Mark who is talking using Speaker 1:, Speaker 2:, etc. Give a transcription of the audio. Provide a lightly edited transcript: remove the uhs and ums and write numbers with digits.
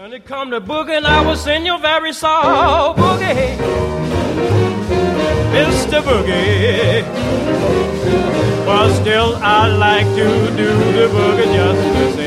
Speaker 1: When it come to boogie, I will sing you very soft boogie, Mr. Boogie. But still I like to do the boogie just the same.